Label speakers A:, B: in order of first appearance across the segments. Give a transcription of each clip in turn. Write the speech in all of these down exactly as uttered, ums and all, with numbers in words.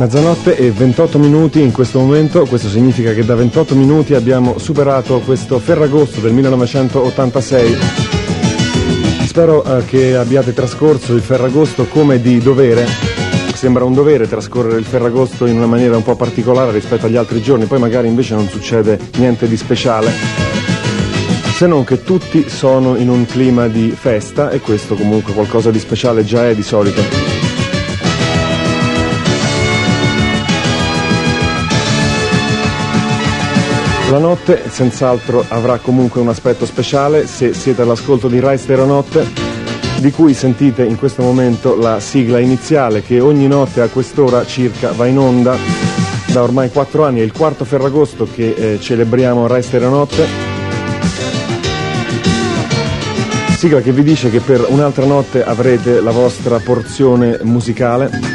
A: Mezzanotte e ventotto minuti in questo momento, questo significa che da ventotto minuti abbiamo superato questo Ferragosto del millenovecentottantasei. Spero eh, che abbiate trascorso il Ferragosto come di dovere. Sembra un dovere trascorrere il Ferragosto in una maniera un po' particolare rispetto agli altri giorni, poi magari invece non succede niente di speciale, se non che tutti sono in un clima di festa, e questo comunque qualcosa di speciale già è di solito. La notte senz'altro avrà comunque un aspetto speciale se siete all'ascolto di Rai Stereo Notte, di cui sentite in questo momento la sigla iniziale che ogni notte a quest'ora circa va in onda da ormai quattro anni. È il quarto Ferragosto che eh, celebriamo Rai Stereo Notte, sigla che vi dice che per un'altra notte avrete la vostra porzione musicale.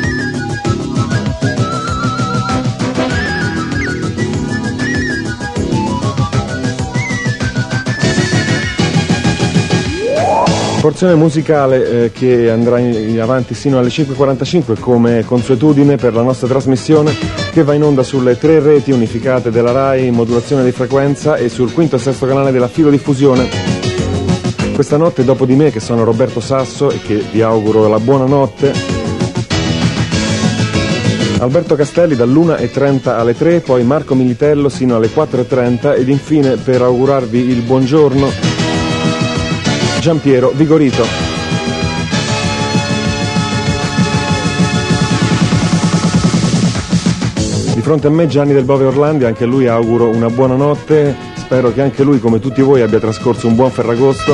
A: Porzione musicale eh, che andrà in, avanti sino alle cinque e quarantacinque come consuetudine per la nostra trasmissione, che va in onda sulle tre reti unificate della Rai in modulazione di frequenza e sul quinto e sesto canale della filodiffusione. Questa notte dopo di me, che sono Roberto Sasso e che vi auguro la buonanotte, Alberto Castelli dall'una e trenta alle tre, poi Marco Militello sino alle quattro e trenta ed infine, per augurarvi il buongiorno, Giampiero Vigorito. Di fronte a me Gianni del Bove Orlandi, anche a lui auguro una buona notte, spero che anche lui come tutti voi abbia trascorso un buon Ferragosto.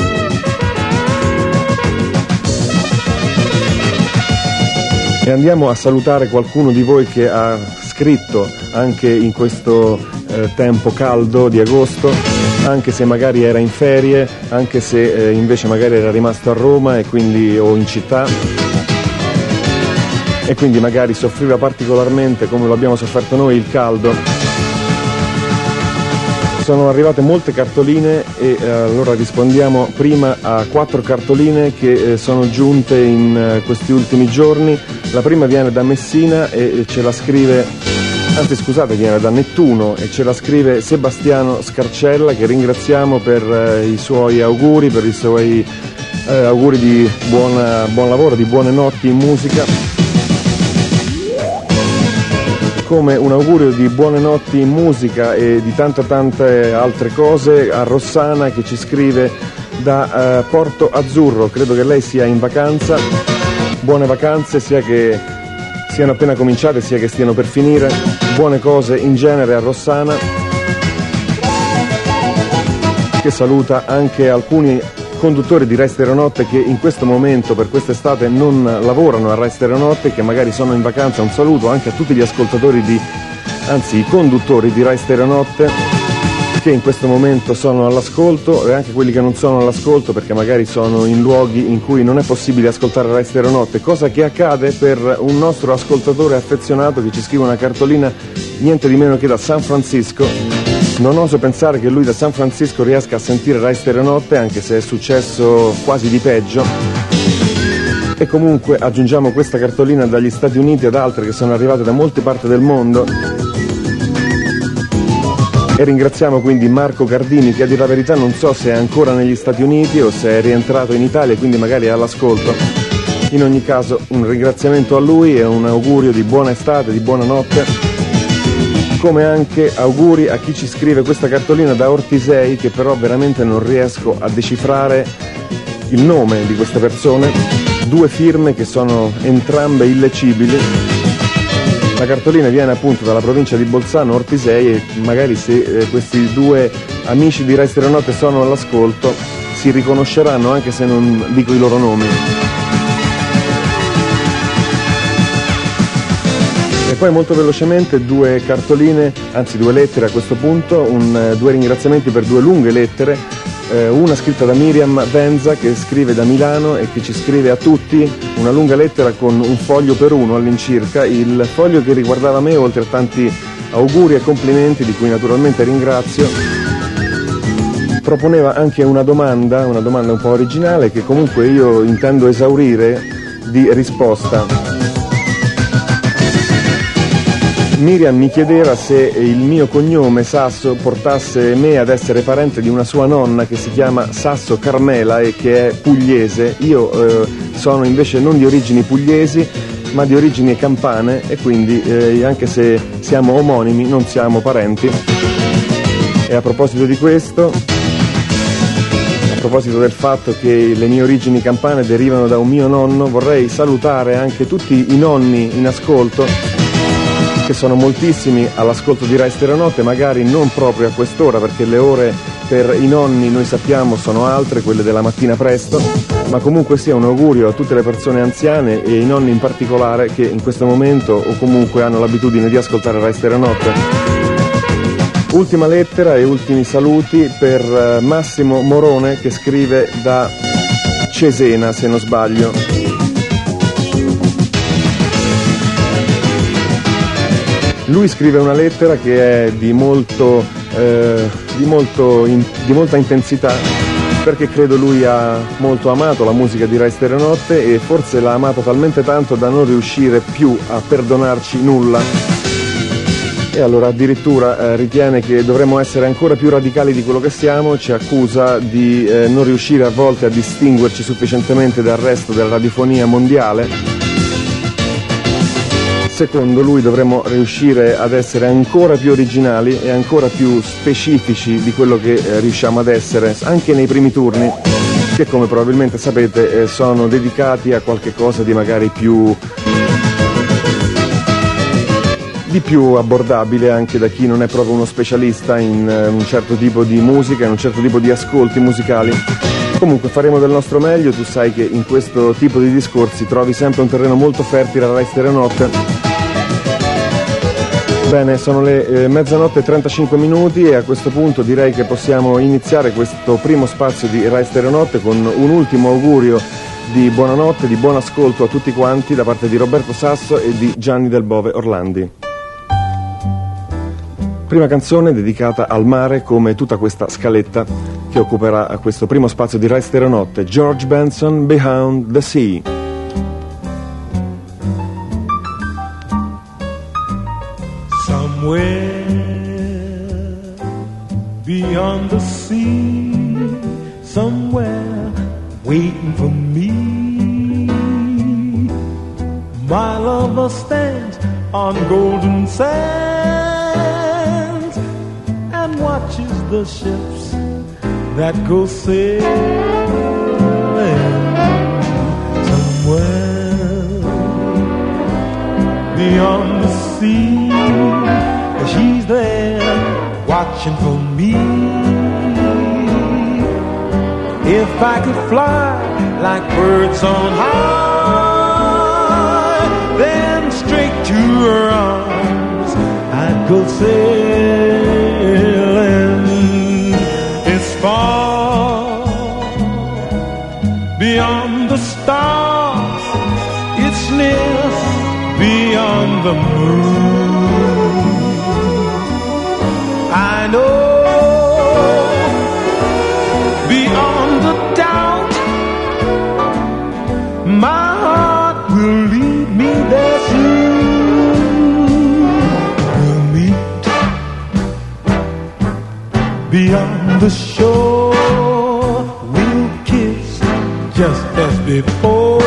A: E andiamo a salutare qualcuno di voi che ha scritto anche in questo eh, tempo caldo di agosto, anche se magari era in ferie, anche se eh, invece magari era rimasto a Roma e quindi o in città, e quindi magari soffriva particolarmente, come lo abbiamo sofferto noi, il caldo. Sono arrivate molte cartoline e eh, allora rispondiamo prima a quattro cartoline che eh, sono giunte in eh, questi ultimi giorni. La prima viene da Messina e ce la scrive, anzi scusate, viene da Nettuno e ce la scrive Sebastiano Scarcella, che ringraziamo per eh, i suoi auguri, per i suoi eh, auguri di buona, buon lavoro, di buone notti in musica. Come un augurio di buone notti in musica e di tante tante altre cose a Rossana, che ci scrive da eh, Porto Azzurro. Credo che lei sia in vacanza. Buone vacanze, sia che siano appena cominciate sia che stiano per finire. Buone cose in genere a Rossana, che saluta anche alcuni conduttori di Rai Stereo Notte che in questo momento, per quest'estate, non lavorano a Rai Stereo Notte, che magari sono in vacanza. Un saluto anche a tutti gli ascoltatori di, anzi i conduttori di Rai Stereo Notte, che in questo momento sono all'ascolto, e anche quelli che non sono all'ascolto perché magari sono in luoghi in cui non è possibile ascoltare Rai Stereo Notte, cosa che accade per un nostro ascoltatore affezionato che ci scrive una cartolina niente di meno che da San Francisco. Non oso pensare che lui da San Francisco riesca a sentire Rai Stereo Notte, anche se è successo quasi di peggio. E comunque aggiungiamo questa cartolina dagli Stati Uniti ad altre che sono arrivate da molte parti del mondo. E ringraziamo quindi Marco Cardini, che a dire la verità non so se è ancora negli Stati Uniti o se è rientrato in Italia e quindi magari è all'ascolto. In ogni caso un ringraziamento a lui e un augurio di buona estate, di buona notte. Come anche auguri a chi ci scrive questa cartolina da Ortisei, che però veramente non riesco a decifrare il nome di queste persone, due firme che sono entrambe illecibili. La cartolina viene appunto dalla provincia di Bolzano, Ortisei, e magari se eh, questi due amici di Rai Stereo Notte sono all'ascolto si riconosceranno anche se non dico i loro nomi. E poi molto velocemente due cartoline, anzi due lettere a questo punto, un, due ringraziamenti per due lunghe lettere, eh, una scritta da Miriam Venza, che scrive da Milano e che ci scrive a tutti una lunga lettera con un foglio per uno all'incirca, il foglio che riguardava me, oltre a tanti auguri e complimenti di cui naturalmente ringrazio. Proponeva anche una domanda, una domanda un po' originale che comunque io intendo esaurire di risposta. Miriam mi chiedeva se il mio cognome Sasso portasse me ad essere parente di una sua nonna che si chiama Sasso Carmela e che è pugliese. Io eh, sono invece non di origini pugliesi ma di origini campane e quindi eh, anche se siamo omonimi non siamo parenti. E a proposito di questo, a proposito del fatto che le mie origini campane derivano da un mio nonno, vorrei salutare anche tutti i nonni in ascolto, che sono moltissimi all'ascolto di Rai Stereonotte, magari non proprio a quest'ora perché le ore per i nonni noi sappiamo sono altre, quelle della mattina presto, ma comunque sia un augurio a tutte le persone anziane e i nonni in particolare che in questo momento o comunque hanno l'abitudine di ascoltare Rai Stereonotte. Ultima lettera e ultimi saluti per Massimo Morone che scrive da Cesena, se non sbaglio. Lui scrive una lettera che è di, molto, eh, di, molto in, di molta intensità, perché credo lui ha molto amato la musica di Rai Stereonotte e forse l'ha amata talmente tanto da non riuscire più a perdonarci nulla. E allora addirittura eh, ritiene che dovremmo essere ancora più radicali di quello che siamo, ci accusa di eh, non riuscire a volte a distinguerci sufficientemente dal resto della radiofonia mondiale. Secondo lui dovremmo riuscire ad essere ancora più originali e ancora più specifici di quello che eh, riusciamo ad essere, anche nei primi turni, che come probabilmente sapete eh, sono dedicati a qualche cosa di magari più, di più abbordabile anche da chi non è proprio uno specialista in eh, un certo tipo di musica, in un certo tipo di ascolti musicali. Comunque faremo del nostro meglio, tu sai che in questo tipo di discorsi trovi sempre un terreno molto fertile alla Rai Stereonotte. Bene, sono le eh, mezzanotte e trentacinque minuti e a questo punto direi che possiamo iniziare questo primo spazio di Rai Stereonotte con un ultimo augurio di buonanotte, di buon ascolto a tutti quanti da parte di Roberto Sasso e di Gianni Del Bove Orlandi. Prima canzone dedicata al mare come tutta questa scaletta che occuperà questo primo spazio di Rai Stereonotte, George Benson, Behind the Sea.
B: Somewhere beyond the sea, somewhere waiting for me, my lover stands on golden sands and watches the ships that go sailing. Somewhere beyond the sea, she's there watching for me. If I could fly like birds on high, then straight to her arms I'd go sailing. It's far beyond the stars, it's near beyond the moon. I know beyond the doubt my heart will lead me there soon. We'll meet beyond the shore, we'll kiss just as before.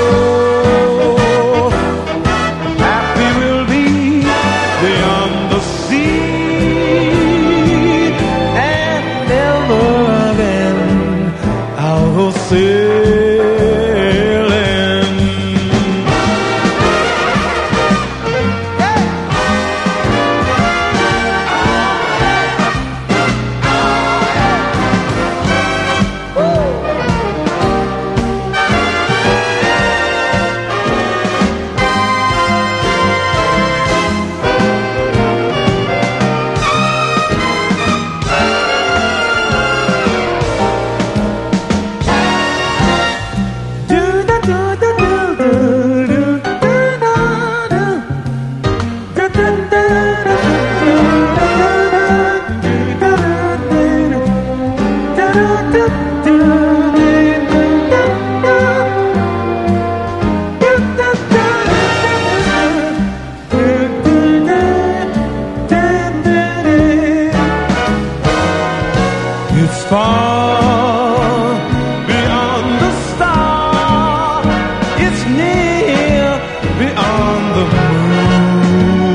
B: far beyond the star, it's near beyond the moon.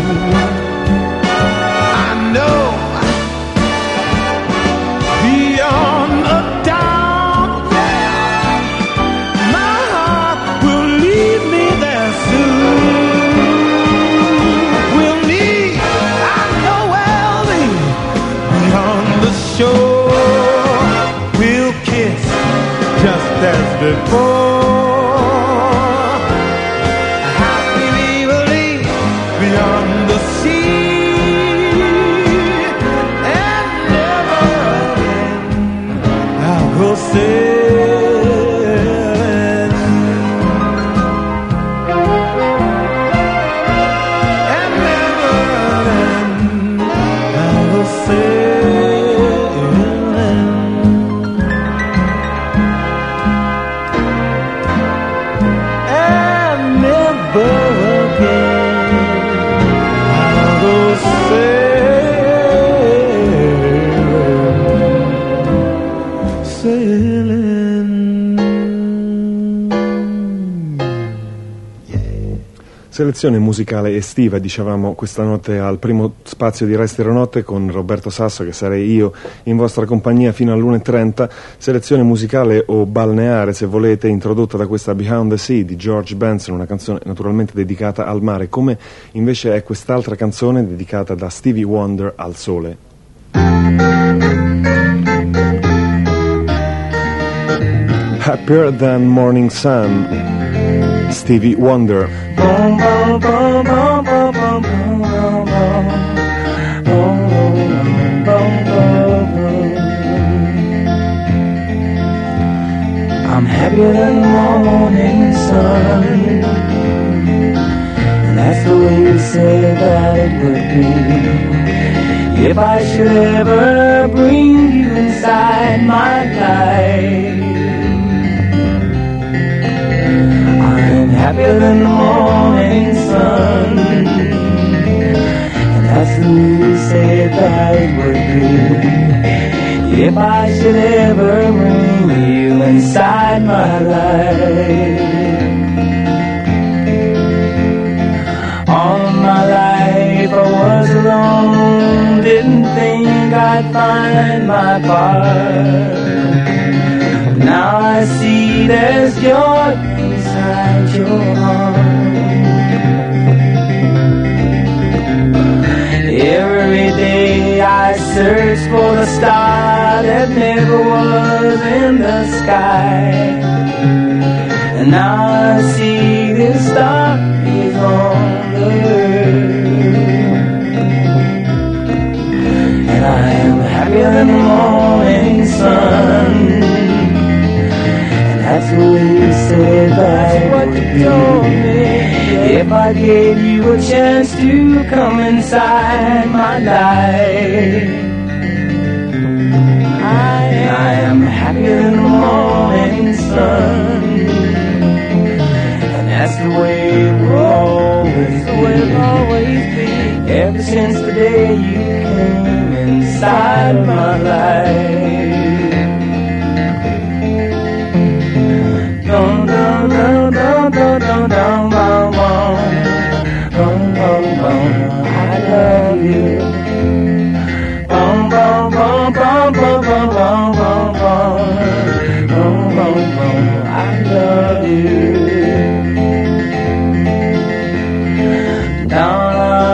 B: I know beyond a doubt my heart will lead me there soon. We'll meet, I know we'll meet beyond the shore. We'll kiss just as before, happily believe beyond the sea, and never again I'll go sailing, and never again I'll go sailing, and never again I'll go sailing, sailing.
A: Selezione musicale estiva, dicevamo questa notte al primo spazio di Resti Notte con Roberto Sasso, che sarei io in vostra compagnia fino all'una e trenta. Selezione musicale o balneare, se volete, introdotta da questa Behind the Sea di George Benson, una canzone naturalmente dedicata al mare, come invece è quest'altra canzone dedicata da Stevie Wonder al sole. Happier Than Morning Sun, Stevie Wonder.
C: Boom, boom, boom, boom, boom, boom, boom, boom, boom, boom, boom, boom. I'm happier than the morning sun, and that's the way you said that it would be. If I should ever bring you inside my life, I'm happier than the morning sun, and that's the way you said that it would be. If I should ever bring you inside my life, all my life I was alone, didn't think I'd find my part. Now I see there's joy inside your heart. Every day I search for the star that never was in the sky, and now I see this star is on the earth, and I am happier than the morning sun. That's what you said that what you told me. If I gave you a chance to come inside my life, I, I am happier than the morning sun, and that's the way it will always be. Will always be. Ever since the day you came inside my life. Dum dum dum dum dum dum dum dum dum dum dum. I love you. Bum bum bum bum bum bum bum bum bum bum bum. I love you. Down.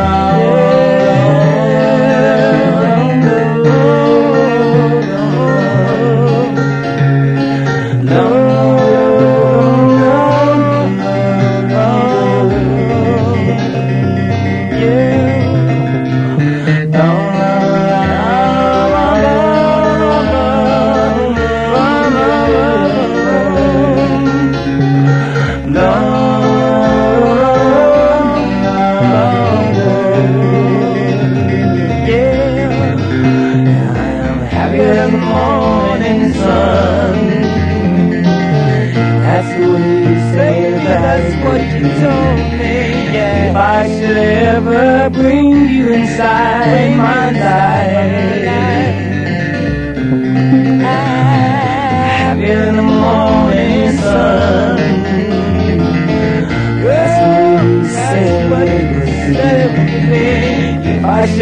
C: Ever bring you inside my life,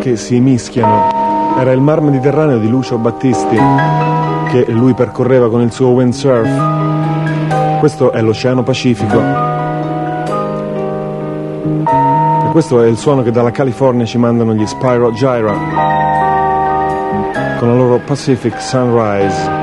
A: che si mischiano. Era il mar Mediterraneo di Lucio Battisti che lui percorreva con il suo windsurf. Questo è l'Oceano Pacifico e questo è il suono che dalla California ci mandano gli Spyro Gyra con la loro Pacific Sunrise.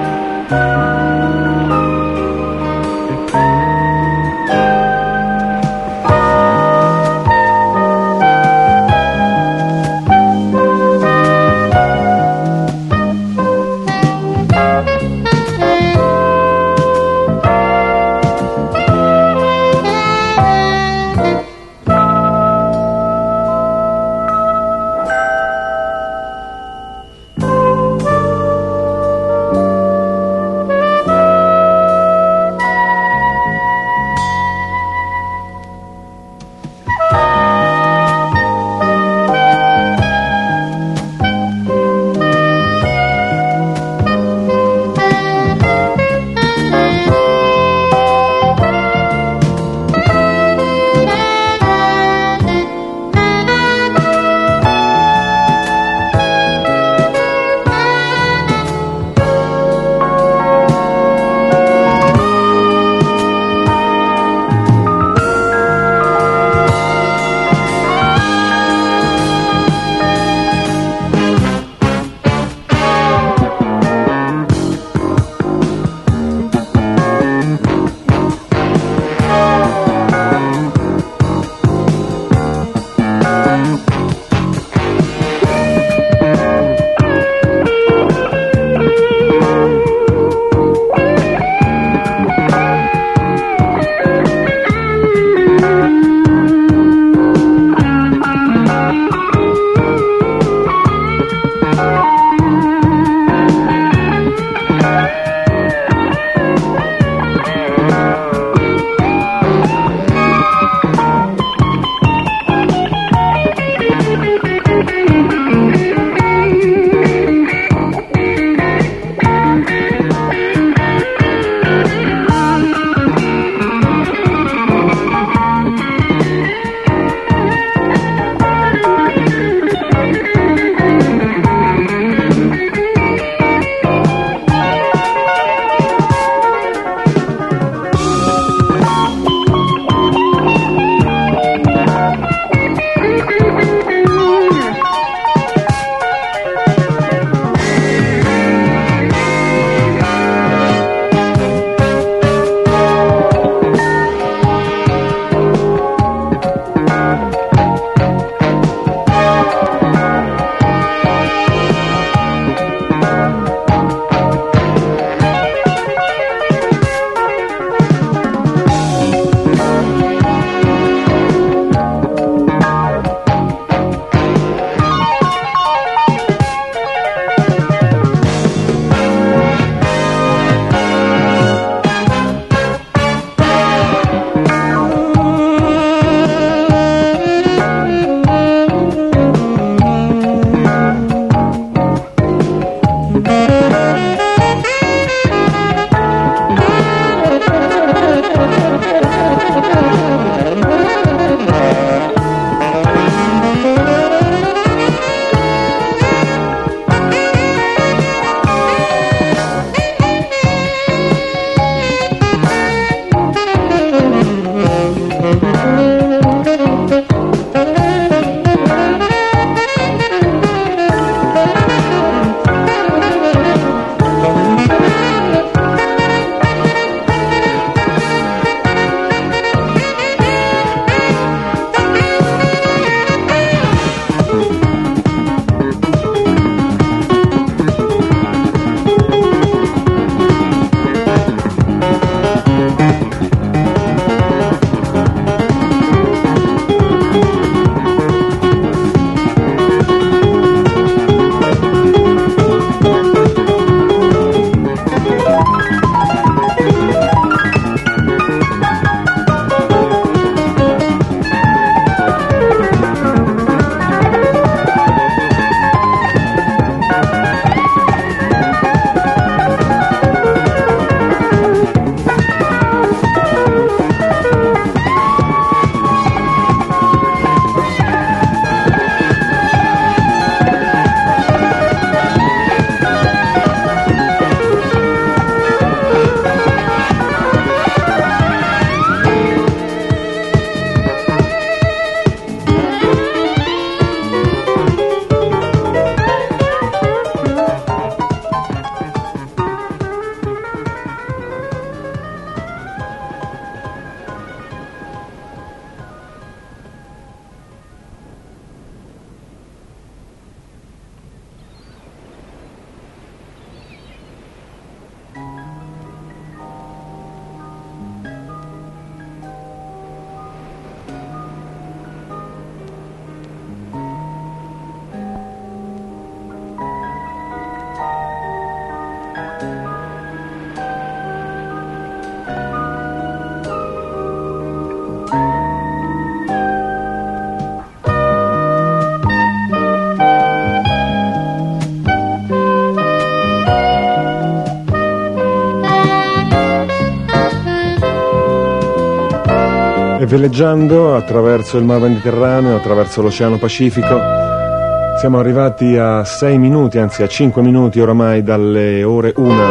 A: veleggiando attraverso il Mar Mediterraneo, attraverso l'Oceano Pacifico. Siamo arrivati a sei minuti, anzi a cinque minuti oramai dalle ore una,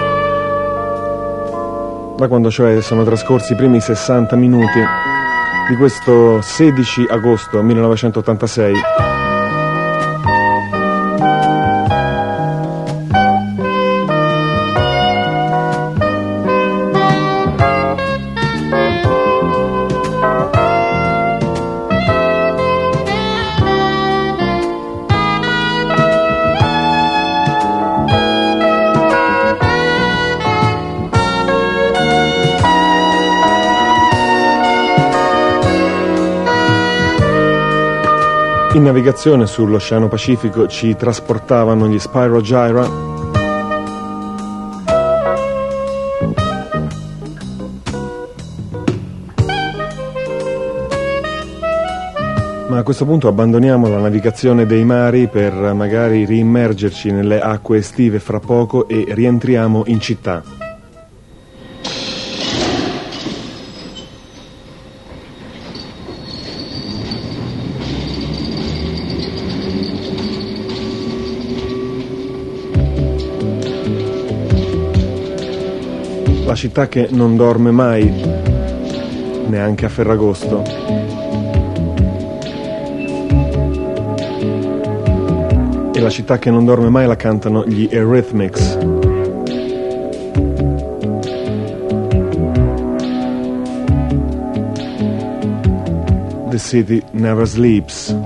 A: da quando cioè sono trascorsi i primi sessanta minuti di questo sedici agosto millenovecentottantasei. In navigazione sull'Oceano Pacifico ci trasportavano gli Spyro Gyra, ma a questo punto abbandoniamo la navigazione dei mari per magari riimmergerci nelle acque estive fra poco e rientriamo in città. La città che non dorme mai, neanche a Ferragosto. E la città che non dorme mai la cantano gli Eurythmics. The city never sleeps.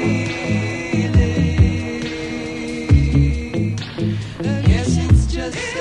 D: Just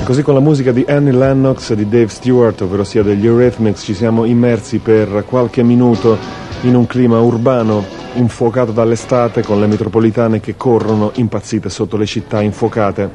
A: Così con la musica di Annie Lennox e di Dave Stewart, ovvero sia degli Eurythmics, ci siamo immersi per qualche minuto in un clima urbano infuocato dall'estate, con le metropolitane che corrono impazzite sotto le città infuocate.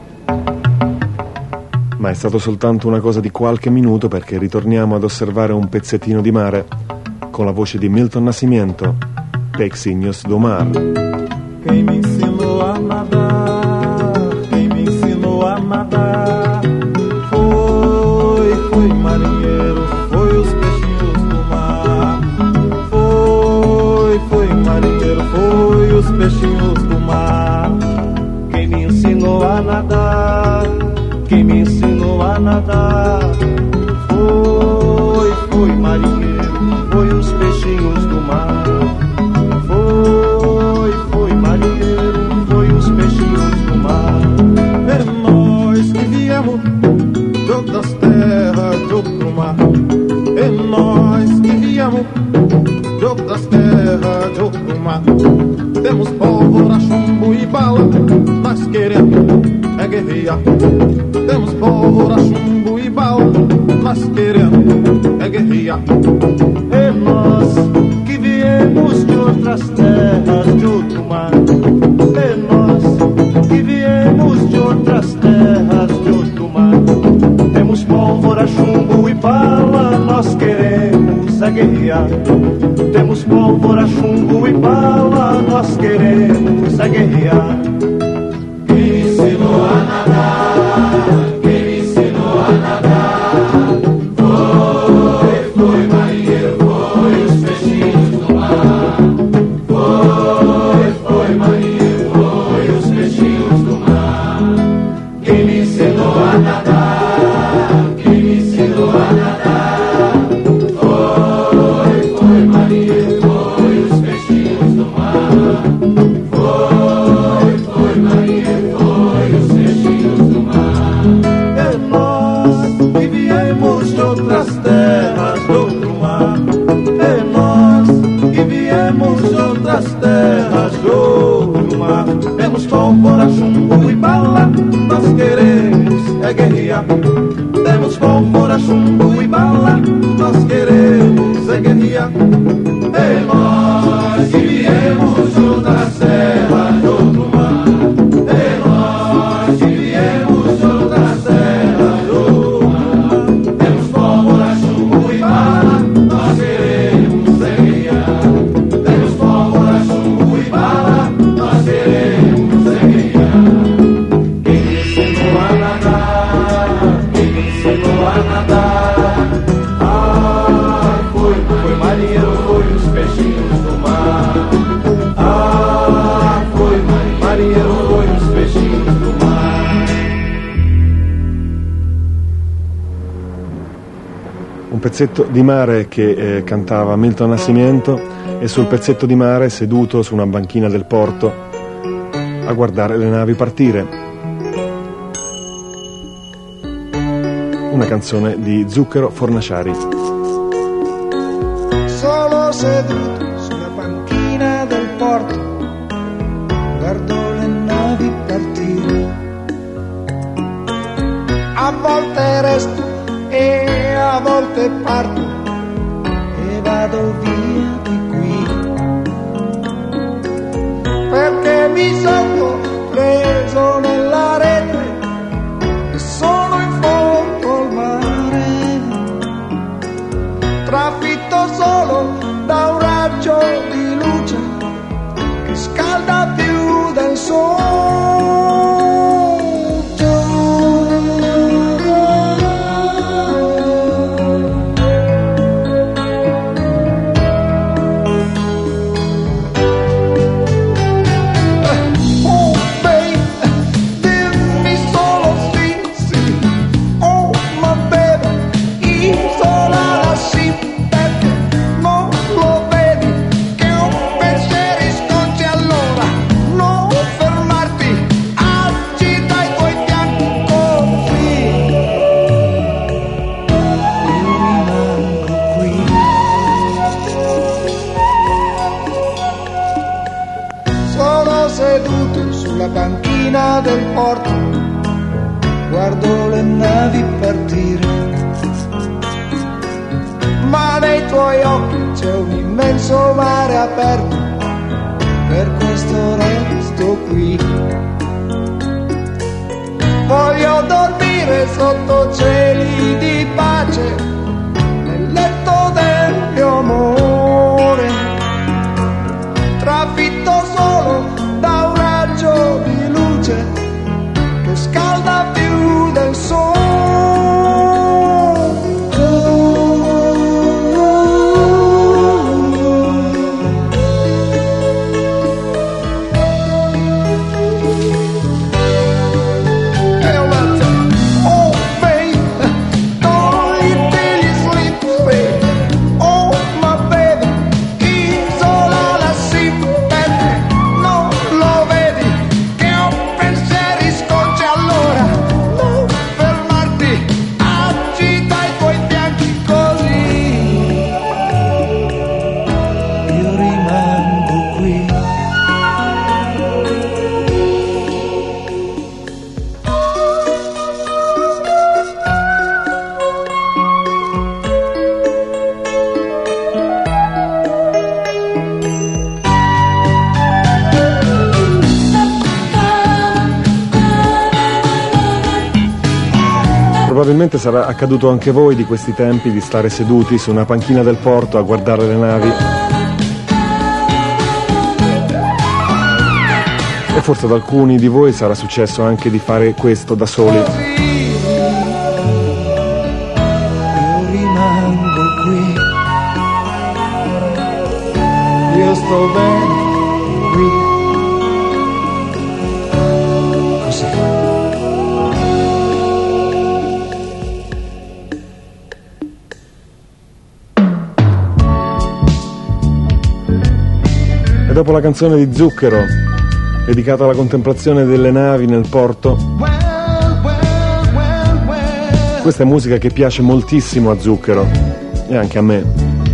A: Ma è stato soltanto una cosa di qualche minuto, perché ritorniamo ad osservare un pezzettino di mare con la voce di Milton Nascimento, Peixinhos do Mar.
B: Quem me ensinou a nadar, quem me ensinou a nadar, foi, foi marinheiro, foi os peixinhos do mar. Foi, foi marinheiro, foi os peixinhos do mar. Quem me ensinou a nadar, quem me ensinou a nadar, foi, foi marinheiro, foi os peixinhos do mar. Foi, foi marinheiro, foi os peixinhos do mar. É nós que viemos de outras terras, de outro mar. É nós que viemos de outras terras, de outro mar. Temos pólvora, chumbo e bala, nós queremos é guerrear. Temos pólvora, chumbo e bala, nós queremos é guerrear. É nós que viemos de outras terras, de outro mar. É nós que viemos de outras terras, de outro mar. Temos pólvora, chumbo e bala, nós queremos é guerrear. Temos pólvora, chumbo e bala, nós queremos é guerrear. Quem me ensinou a nadar, quem me ensinou a nadar, foi, foi marinheiro, foi os peixinhos do mar. Foi, foi marinheiro, foi os peixinhos do mar. Quem me ensinou a nadar, quem me ensinou a nadar, foi, foi marinheiro, foi os peixinhos do mar. Foi, foi marinheiro, foi os peixinhos do mar. É nós que viemos de outras terras, de outro mar. É nós que viemos de outras terras, de outro mar. Temos pólvora, chumbo e bala, nós queremos é guerrear. Temos pólvora, chumbo e bala, nós queremos é guerrear. É nós que viemos de outras terras, de outro mar. É nós que viemos de outras terras, de outro mar. Temos pólvora, chumbo e bala, nós queremos é guerrear. Temos pólvora, chumbo e bala, nós queremos é guerrear. Quem me ensinou a nadar, quem me ensinou a nadar, ah, foi, foi marinheiro, foi os peixinhos do mar. Ah, foi marinheiro, foi os peixinhos do mar.
A: Un pezzetto di mare che eh, cantava Milton Nascimento, e sul pezzetto di mare, seduto su una banchina del porto a guardare le navi partire. Una canzone di Zucchero Fornaciari.
E: Solo seduto sulla panchina del porto, guardo le navi partire. A volte resto e a volte parto e vado via di qui, perché mi sento preso nella rete e sono in fondo al mare, trafitto solo da un raggio di luce che scalda più del sole. Seduto sulla panchina del porto, guardo le navi partire, ma nei tuoi occhi c'è un immenso mare aperto, per questo resto qui. Voglio dormire sotto cieli di pace, nel letto del mio amore, trafitto solo da un raggio di luce che scalda più del sole.
A: Probabilmente sarà accaduto anche a voi di questi tempi di stare seduti su una panchina del porto a guardare le navi. E forse ad alcuni di voi sarà successo anche di fare questo da soli.
E: Io rimango qui, io sto bene qui, così.
A: E dopo la canzone di Zucchero, dedicata alla contemplazione delle navi nel porto, questa è musica che piace moltissimo a Zucchero e anche a me.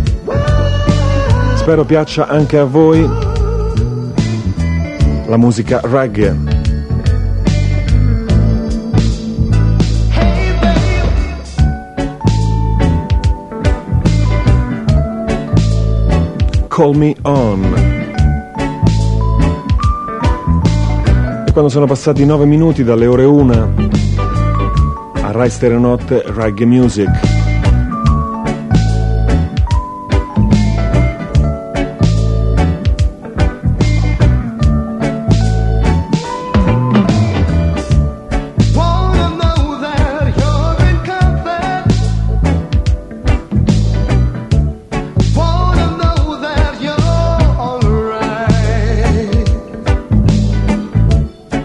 A: Spero piaccia anche a voi la musica reggae. Call Me On. Quando sono passati nove minuti dalle ore una a Rai Stereo Notte Reggae Music.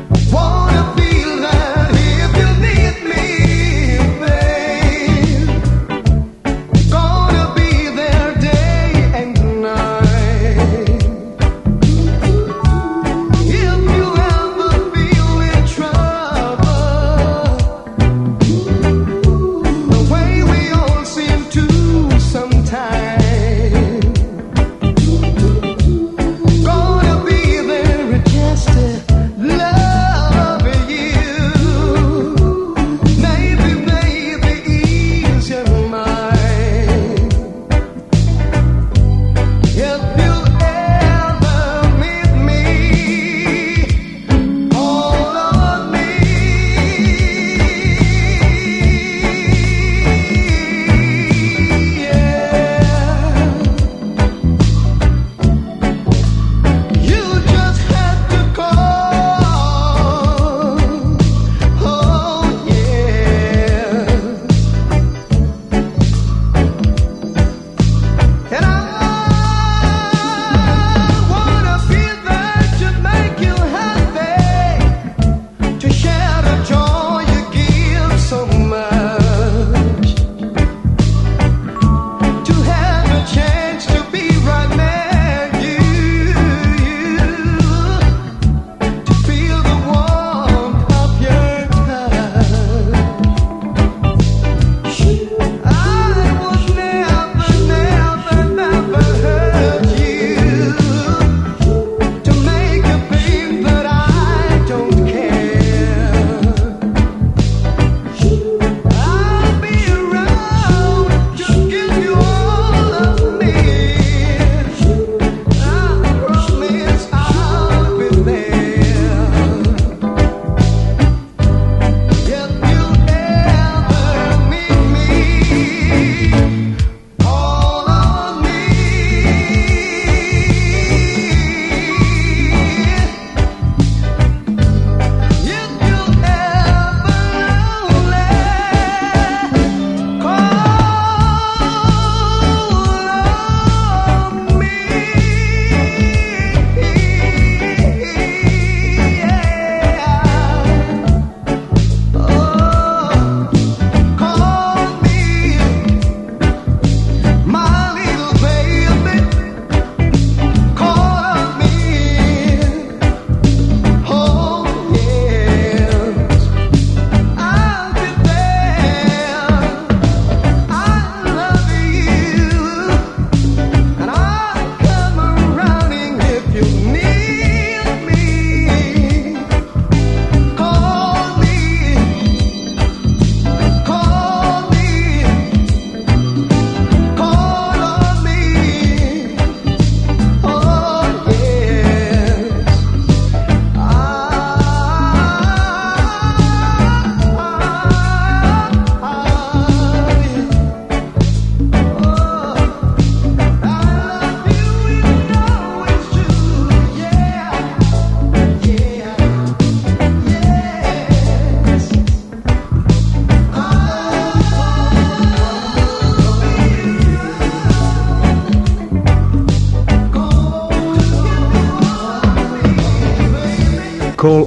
E: Wanna feel that if you need me, babe.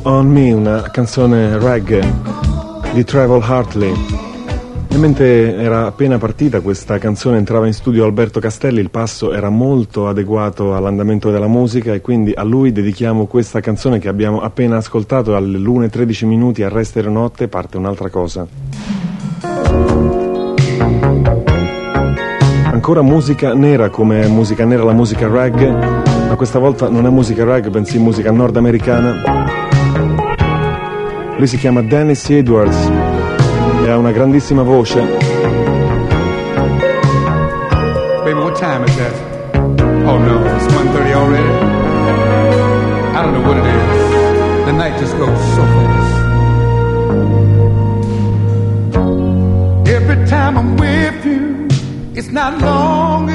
A: on Me, una canzone reggae di Trevor Hartley. E mentre era appena partita questa canzone entrava in studio Alberto Castelli, il passo era molto adeguato all'andamento della musica e quindi a lui dedichiamo questa canzone che abbiamo appena ascoltato. Alle l'una e tredici minuti a Re Stereo Notte parte un'altra cosa. Ancora musica nera, come musica nera la musica reggae, ma questa volta non è musica reggae bensì musica nordamericana. Lui si chiama Dennis Edwards e ha una grandissima voce.
D: Baby, what time is that? Oh no, it's one thirty already? I don't know what it is. The night just goes so fast. Every time I'm with you, it's not long